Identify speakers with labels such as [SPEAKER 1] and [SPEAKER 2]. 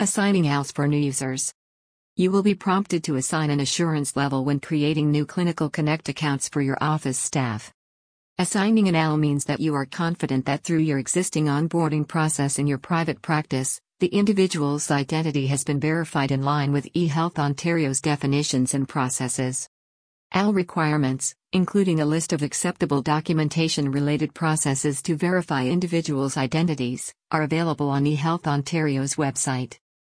[SPEAKER 1] Assigning ALs for new users. You will be prompted to assign an assurance level when creating new Clinical Connect accounts for your office staff. Assigning an AL means that you are confident that through your existing onboarding process in your private practice, the individual's identity has been verified in line with eHealth Ontario's definitions and processes. AL requirements, including a list of acceptable documentation-related processes to verify individuals' identities, are available on eHealth Ontario's website.